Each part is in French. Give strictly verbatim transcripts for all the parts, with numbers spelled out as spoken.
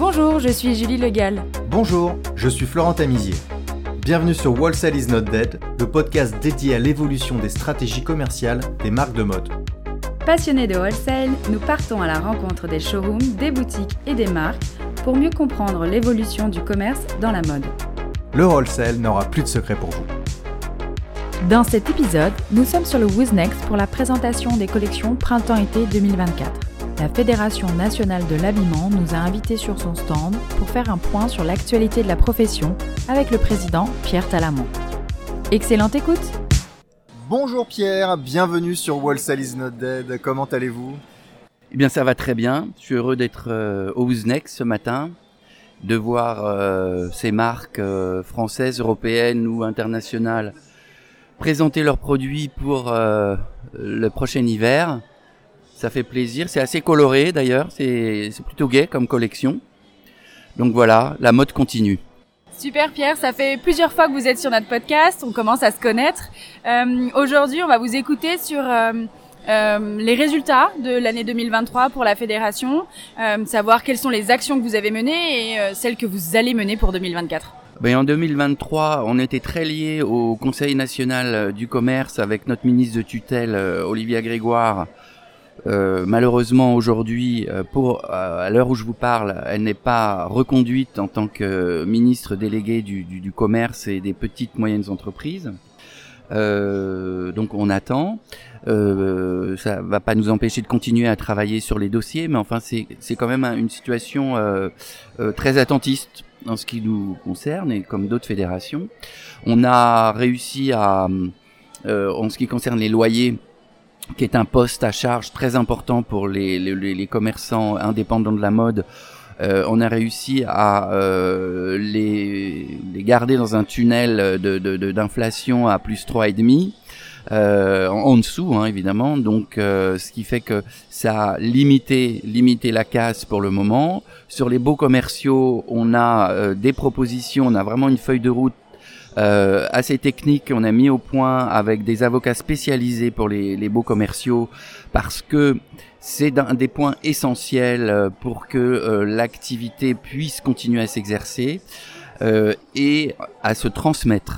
Bonjour, je suis Julie Le Gall. Bonjour, je suis Florent Tamizier. Bienvenue sur Wholesale is not dead, le podcast dédié à l'évolution des stratégies commerciales des marques de mode. Passionnés de wholesale, nous partons à la rencontre des showrooms, des boutiques et des marques pour mieux comprendre l'évolution du commerce dans la mode. Le wholesale n'aura plus de secret pour vous. Dans cet épisode, nous sommes sur le Wooznext pour la présentation des collections Printemps-été deux mille vingt-quatre. La Fédération nationale de l'habillement nous a invités sur son stand pour faire un point sur l'actualité de la profession avec le président Pierre Talamont. Excellente écoute! Bonjour Pierre, bienvenue sur Wholesale is not dead, comment allez-vous? Eh bien ça va très bien, je suis heureux d'être euh, au Wooznext ce matin, de voir euh, ces marques euh, françaises, européennes ou internationales présenter leurs produits pour euh, le prochain hiver. Ça fait plaisir, c'est assez coloré d'ailleurs, c'est, c'est plutôt gai comme collection. Donc voilà, la mode continue. Super Pierre, ça fait plusieurs fois que vous êtes sur notre podcast, on commence à se connaître. Euh, aujourd'hui, on va vous écouter sur euh, euh, les résultats de l'année deux mille vingt-trois pour la fédération, euh, savoir quelles sont les actions que vous avez menées et euh, celles que vous allez mener pour deux mille vingt-quatre. Ben, en deux mille vingt-trois, on était très liés au Conseil national du commerce avec notre ministre de tutelle, Olivia Grégoire. Euh, malheureusement aujourd'hui, pour à l'heure où je vous parle, elle n'est pas reconduite en tant que ministre déléguée du, du, du commerce et des petites moyennes entreprises. Euh, donc on attend. Euh, ça va pas nous empêcher de continuer à travailler sur les dossiers, mais enfin c'est c'est quand même une situation euh, euh, très attentiste en ce qui nous concerne et comme d'autres fédérations. On a réussi à, euh, en ce qui concerne les loyers, qui est un poste à charge très important pour les, les, les commerçants indépendants de la mode, euh, on a réussi à euh, les, les garder dans un tunnel de, de, de, d'inflation à plus trois virgule cinq, euh, en, en dessous hein, évidemment, donc euh, ce qui fait que ça a limité, limité la casse pour le moment. Sur les baux commerciaux, on a euh, des propositions, on a vraiment une feuille de route Euh, assez technique qu'on a mis au point avec des avocats spécialisés pour les, les baux commerciaux parce que c'est un des points essentiels pour que euh, l'activité puisse continuer à s'exercer euh, et à se transmettre.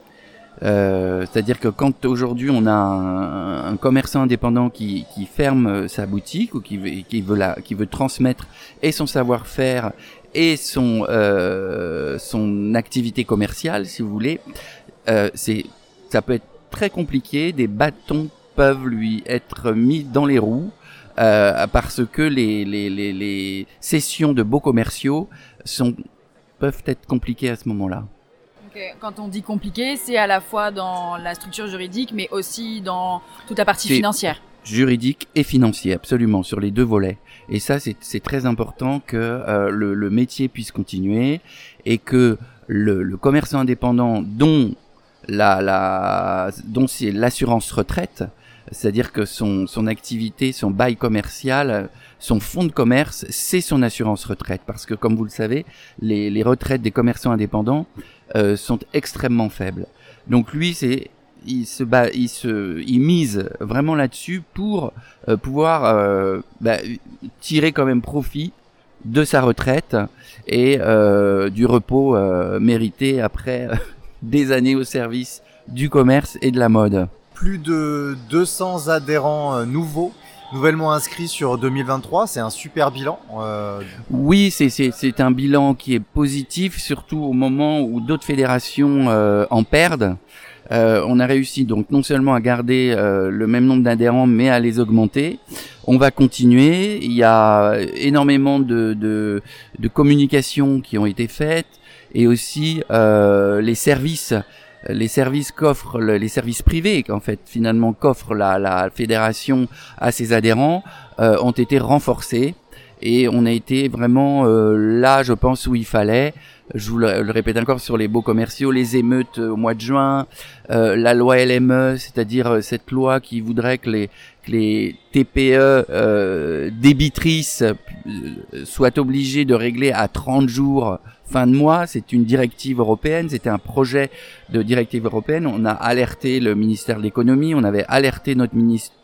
Euh, c'est-à-dire que quand aujourd'hui on a un, un commerçant indépendant qui, qui ferme sa boutique ou qui veut, qui veut la, qui veut transmettre et son savoir-faire et son euh, son activité commerciale, si vous voulez, euh, c'est ça peut être très compliqué. Des bâtons peuvent lui être mis dans les roues euh, parce que les les les les sessions de baux commerciaux sont peuvent être compliquées à ce moment-là. Okay. Quand on dit compliqué, c'est à la fois dans la structure juridique, mais aussi dans toute la partie c'est financière. Juridique et financier, absolument, sur les deux volets. Et ça, c'est, c'est très important que euh, le, le métier puisse continuer et que le, le commerçant indépendant, dont la, la, dont c'est l'assurance retraite, c'est-à-dire que son, son activité, son bail commercial, son fonds de commerce, c'est son assurance retraite. Parce que, comme vous le savez, les, les retraites des commerçants indépendants euh, sont extrêmement faibles. Donc lui, c'est il se bat, il se, il mise vraiment là-dessus pour euh, pouvoir euh, bah, tirer quand même profit de sa retraite et euh, du repos euh, mérité après euh, des années au service du commerce et de la mode. Plus de deux cents adhérents euh, nouveaux, nouvellement inscrits sur deux mille vingt-trois, c'est un super bilan. Euh... Oui, c'est, c'est, c'est un bilan qui est positif, surtout au moment où d'autres fédérations euh, en perdent. Euh, on a réussi donc non seulement à garder euh, le même nombre d'adhérents, mais à les augmenter. On va continuer. Il y a énormément de, de, de communications qui ont été faites et aussi euh, les services, les services qu'offrent le, les services privés, qu'en fait finalement qu'offre la, la fédération à ses adhérents, euh, ont été renforcés. Et on a été vraiment euh, là, je pense, où il fallait. Je vous le, le répète encore sur les baux commerciaux, les émeutes au mois de juin, euh, la loi L M E, c'est-à-dire euh, cette loi qui voudrait que les, que les T P E euh, débitrices euh, soient obligées de régler à trente jours fin de mois. C'est une directive européenne, c'était un projet de directive européenne. On a alerté le ministère de l'économie, on avait alerté notre ministre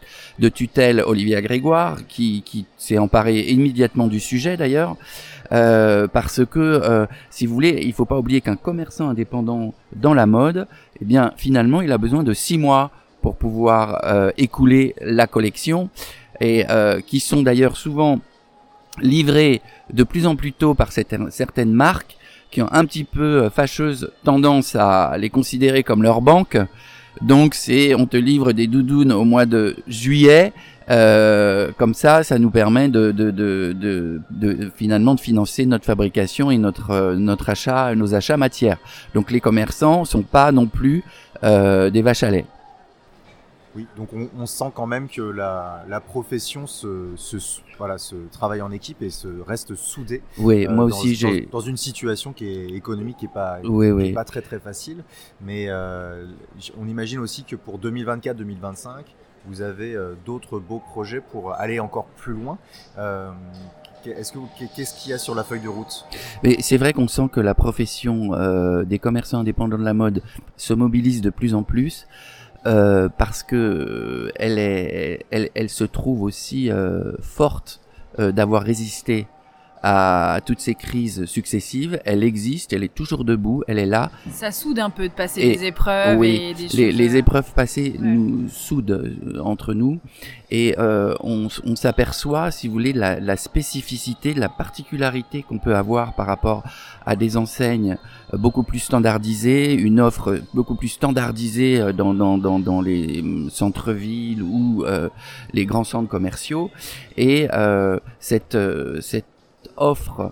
de tutelle Olivia Grégoire, qui, qui s'est emparée immédiatement du sujet d'ailleurs, euh, parce que, euh, si vous voulez, il faut pas oublier qu'un commerçant indépendant dans la mode, eh bien, finalement, il a besoin de six mois pour pouvoir euh, écouler la collection, et euh, qui sont d'ailleurs souvent livrés de plus en plus tôt par certaines, certaines marques qui ont un petit peu fâcheuse tendance à les considérer comme leur banque. Donc c'est, on te livre des doudounes au mois de juillet, euh, comme ça, ça nous permet de, de, de, de, de finalement de financer notre fabrication et notre euh, notre achat, nos achats matières. Donc les commerçants sont pas non plus euh, des vaches à lait. Oui, donc on, on sent quand même que la, la profession se, se, voilà, se travaille en équipe et se reste soudée. Oui, euh, moi dans, aussi j'ai. Dans, dans une situation qui est économique qui est pas, oui, qui oui. est pas très très facile, mais euh, on imagine aussi que pour deux mille vingt-quatre deux mille vingt-cinq, vous avez euh, d'autres beaux projets pour aller encore plus loin. Euh, Est-ce que, qu'est-ce qu'il y a sur la feuille de route ? Mais c'est vrai qu'on sent que la profession euh, des commerçants indépendants de la mode se mobilise de plus en plus. Euh, parce que euh, elle est, elle, elle se trouve aussi euh, forte euh, d'avoir résisté à, à toutes ces crises successives. Elle existe, elle est toujours debout, elle est là. Ça soude un peu de passer et, des épreuves oui, et des choses. Les, les épreuves passées ouais. nous soudent euh, entre nous et euh, on, on s'aperçoit, si vous voulez, la, la spécificité, la particularité qu'on peut avoir par rapport à des enseignes beaucoup plus standardisées, une offre beaucoup plus standardisée dans, dans, dans, dans les centres-villes ou euh, les grands centres commerciaux. Et euh, cette, euh, cette offre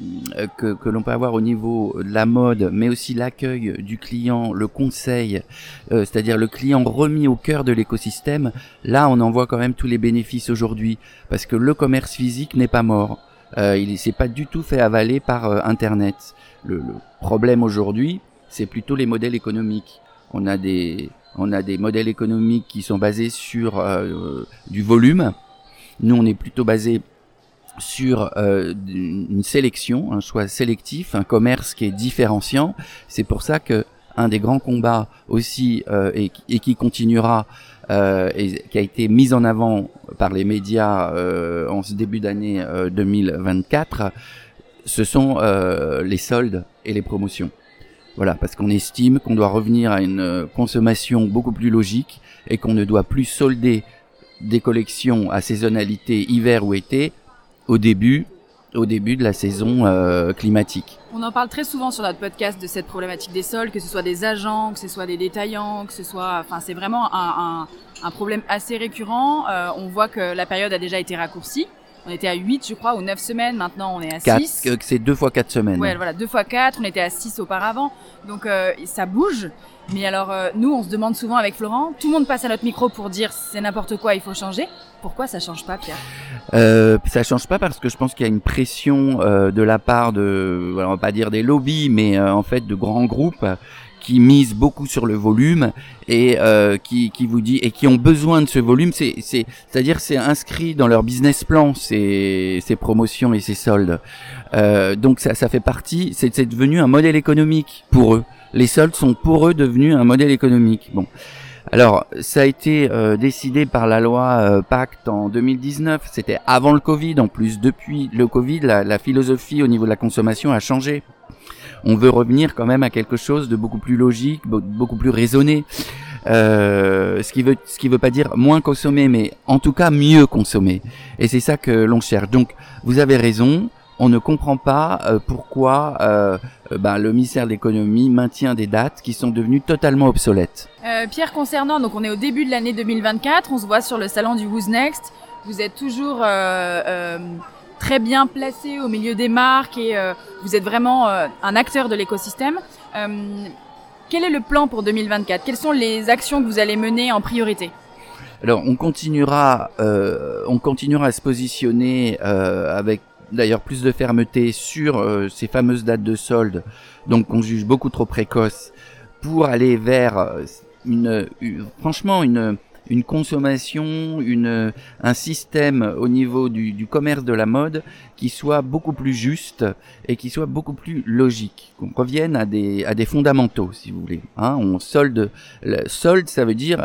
que, que l'on peut avoir au niveau de la mode, mais aussi l'accueil du client, le conseil, euh, c'est-à-dire le client remis au cœur de l'écosystème, là on en voit quand même tous les bénéfices aujourd'hui, parce que le commerce physique n'est pas mort. Euh, il s'est pas du tout fait avaler par euh, Internet. Le, le problème aujourd'hui, c'est plutôt les modèles économiques. On a des, on a des modèles économiques qui sont basés sur euh, du volume. Nous, on est plutôt basé sur euh, une sélection, un choix sélectif, un commerce qui est différenciant. C'est pour ça que un des grands combats aussi euh, et, et qui continuera euh, et qui a été mis en avant par les médias euh, en ce début d'année euh, deux mille vingt-quatre, ce sont euh, les soldes et les promotions. Voilà, parce qu'on estime qu'on doit revenir à une consommation beaucoup plus logique et qu'on ne doit plus solder des collections à saisonnalité hiver ou été au début, au début de la saison euh, climatique. On en parle très souvent sur notre podcast de cette problématique des soldes, que ce soit des agents, que ce soit des détaillants, que ce soit, enfin, c'est vraiment un, un, un problème assez récurrent. Euh, on voit que la période a déjà été raccourcie. On était à huit, je crois, ou neuf semaines. Maintenant, on est à six. quatre, c'est deux fois quatre semaines. Ouais, voilà, deux fois quatre. On était à six auparavant. Donc, euh, ça bouge. Mais alors, euh, nous, on se demande souvent avec Florent, tout le monde passe à notre micro pour dire c'est n'importe quoi, il faut changer. Pourquoi ça change pas, Pierre ? Euh, ça change pas parce que je pense qu'il y a une pression euh, de la part de, on va pas dire des lobbies, mais euh, en fait de grands groupes qui misent beaucoup sur le volume et euh, qui, qui vous dit et qui ont besoin de ce volume. C'est, c'est, c'est-à-dire c'est inscrit dans leur business plan ces, ces promotions et ces soldes. Euh, donc ça, ça fait partie. C'est, c'est devenu un modèle économique pour eux. Les soldes sont pour eux devenus un modèle économique. Bon. Alors, ça a été euh, décidé par la loi euh, Pacte en deux mille dix-neuf. C'était avant le Covid. En plus, depuis le Covid, la, la philosophie au niveau de la consommation a changé. On veut revenir quand même à quelque chose de beaucoup plus logique, beaucoup plus raisonné. Euh, ce qui veut, ce qui veut pas dire moins consommer, mais en tout cas mieux consommer. Et c'est ça que l'on cherche. Donc, vous avez raison. On ne comprend pas euh, pourquoi euh, ben, le ministère de l'économie maintient des dates qui sont devenues totalement obsolètes. Euh, Pierre, concernant, donc on est au début de l'année deux mille vingt-quatre, on se voit sur le salon du Who's Next. Vous êtes toujours euh, euh, très bien placé au milieu des marques et euh, vous êtes vraiment euh, un acteur de l'écosystème. Euh, quel est le plan pour deux mille vingt-quatre ? Quelles sont les actions que vous allez mener en priorité ? Alors, on continuera, euh, on continuera à se positionner euh, avec d'ailleurs plus de fermeté sur euh, ces fameuses dates de solde, donc qu'on juge beaucoup trop précoces, pour aller vers une, une franchement une une consommation, une un système au niveau du, du commerce de la mode qui soit beaucoup plus juste et qui soit beaucoup plus logique, qu'on revienne à des à des fondamentaux, si vous voulez. Hein, on solde, le solde, ça veut dire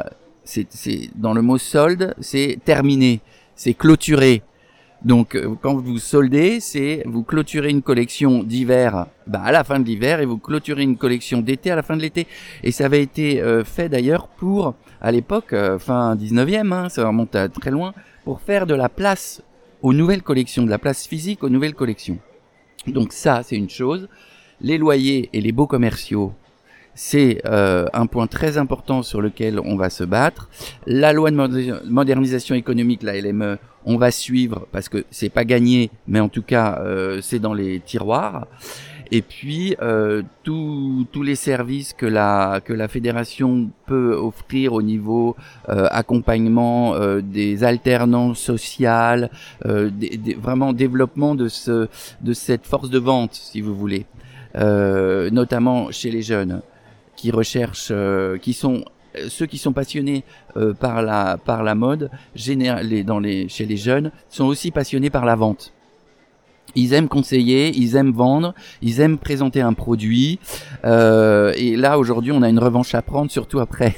c'est, c'est dans le mot solde, c'est terminé, c'est clôturé. Donc, quand vous soldez, c'est vous clôturez une collection d'hiver bah, à la fin de l'hiver et vous clôturez une collection d'été à la fin de l'été. Et ça avait été euh, fait d'ailleurs pour, à l'époque, euh, fin dix-neuvième, hein, ça remonte à très loin, pour faire de la place aux nouvelles collections, de la place physique aux nouvelles collections. Donc ça, c'est une chose. Les loyers et les baux commerciaux, c'est euh, un point très important sur lequel on va se battre. La loi de modernisation économique, la L M E, on va suivre parce que c'est pas gagné, mais en tout cas euh, c'est dans les tiroirs. Et puis euh, tous tous les services que la que la fédération peut offrir au niveau euh, accompagnement euh, des alternances sociales, euh, des, des, vraiment développement de ce de cette force de vente, si vous voulez, euh, notamment chez les jeunes qui recherchent, euh, qui sont ceux qui sont passionnés euh, par la par la mode, général, les, dans les chez les jeunes, sont aussi passionnés par la vente. Ils aiment conseiller, ils aiment vendre, ils aiment présenter un produit. Euh, et là aujourd'hui, on a une revanche à prendre, surtout après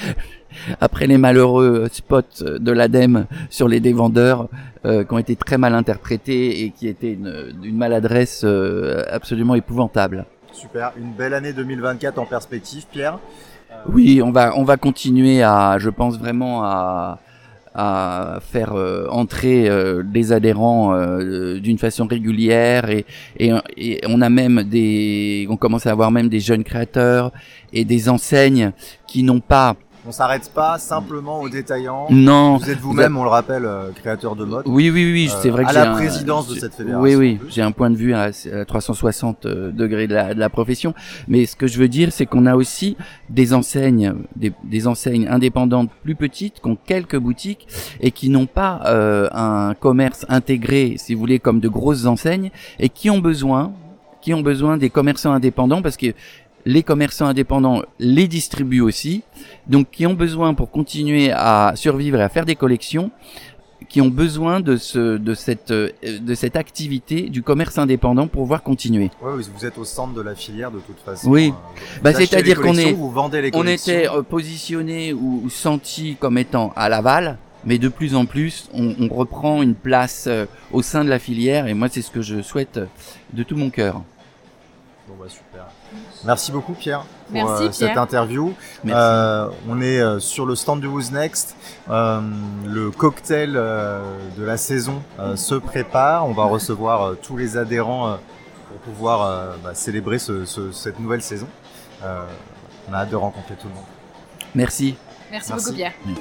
après les malheureux spots de l'ADEME sur les dévendeurs euh, qui ont été très mal interprétés et qui étaient une, une maladresse euh, absolument épouvantable. Super, une belle année deux mille vingt-quatre en perspective, Pierre. Euh... Oui, on va on va continuer à, je pense vraiment à à faire euh, entrer euh, des adhérents euh, d'une façon régulière et, et et on a même des on commence à avoir même des jeunes créateurs et des enseignes qui n'ont pas. On s'arrête pas simplement aux détaillants. Non. Vous êtes vous-même, on le rappelle, euh, créateur de mode. Oui, oui, oui, c'est vrai euh, que à j'ai la un, présidence de cette fédération. Oui, oui, j'ai un point de vue à, à trois cent soixante degrés de la, de la profession. Mais ce que je veux dire, c'est qu'on a aussi des enseignes, des, des enseignes indépendantes plus petites, qui ont quelques boutiques et qui n'ont pas euh, un commerce intégré, si vous voulez, comme de grosses enseignes, et qui ont besoin, qui ont besoin des commerçants indépendants parce que les commerçants indépendants les distribuent aussi, donc qui ont besoin pour continuer à survivre et à faire des collections, qui ont besoin de ce, de cette, de cette activité du commerce indépendant pour pouvoir continuer. Oui, oui, vous êtes au centre de la filière de toute façon. Oui, euh, bah, c'est-à-dire qu'on est, vous vendez les on collections. était positionné ou, ou senti comme étant à l'aval, mais de plus en plus, on, on reprend une place euh, au sein de la filière, et moi c'est ce que je souhaite de tout mon cœur. Bon bah super. Merci beaucoup Pierre pour Merci, euh, Pierre. cette interview. Merci. Euh, on est euh, sur le stand du Who's Next. Euh, le cocktail euh, de la saison euh, se prépare. On va recevoir euh, tous les adhérents euh, pour pouvoir euh, bah, célébrer ce, ce, cette nouvelle saison. Euh, on a hâte de rencontrer tout le monde. Merci. Merci, Merci. beaucoup Pierre. Merci.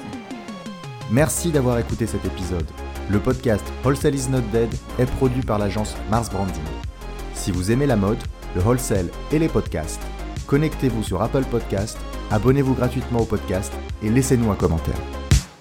Merci d'avoir écouté cet épisode. Le podcast Wholesale is not dead est produit par l'agence Mars Branding. Si vous aimez la mode, le wholesale et les podcasts, connectez-vous sur Apple Podcasts, abonnez-vous gratuitement au podcast et laissez-nous un commentaire.